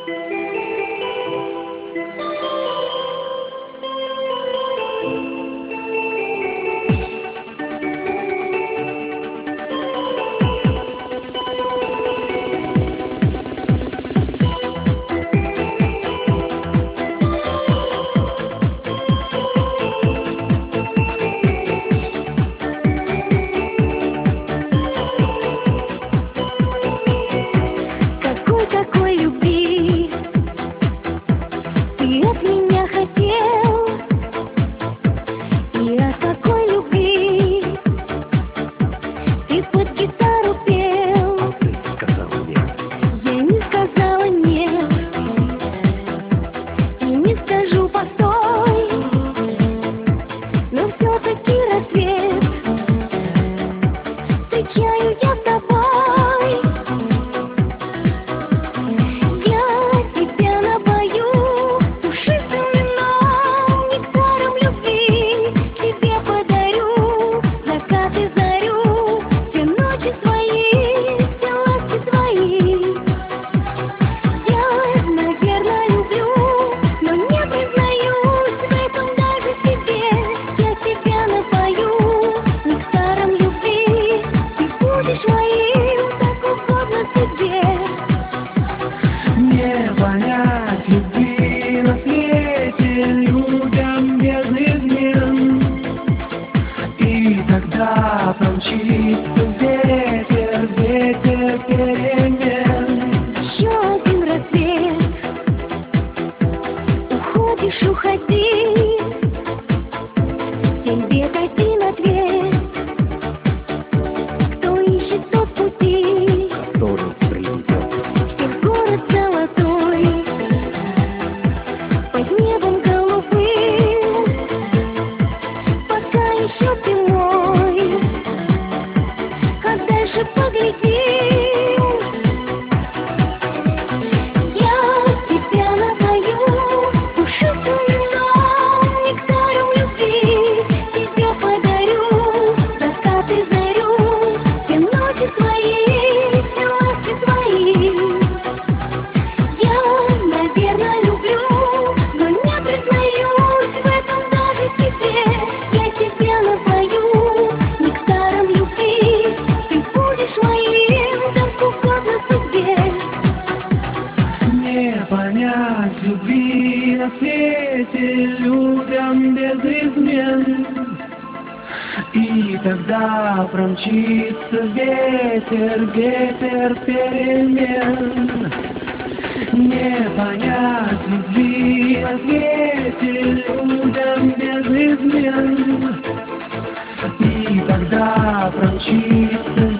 Какой такой любви ты от меня хотел? И от какой любви ты под гитару пел? А ты сказала нет. Я не сказала нет, и не скажу постой, но все-таки рассвет встречаю я с тобой. Я тебя напою душистым вином, нектаром любви тебе подарю, закат и зарю, все ночи свои, все ласки твои. Я, наверное, люблю, но не признаюсь в этом даже себе. Я тебя напою нектаром любви, ты будешь моим, так угодно судьбе. Не понять любви на свете людям без измен. И тогда промчится ветер, ветер перемен. Еще один рассвет, уходишь, уходи, 7 бед, 1 ответ. Кто ищет, тот пути, Который приведет. все в город золотой, под небом голубым, пока еще ты мой, а дальше поглядим. Я тебя напою душистым вином, нектаром любви тебе подарю, закат и зарю, все ночи свои, все ласки твои. Я, наверное, люблю, но не признаюсь в этом даже себе. Я тебя напою нектаром любви, ты будешь моим, так угодно судьбе. Не понять любви на свете людям без измен. И тогда промчится ветер, ветер перемен. Не понять любви на свете людям без измен. И тогда промчится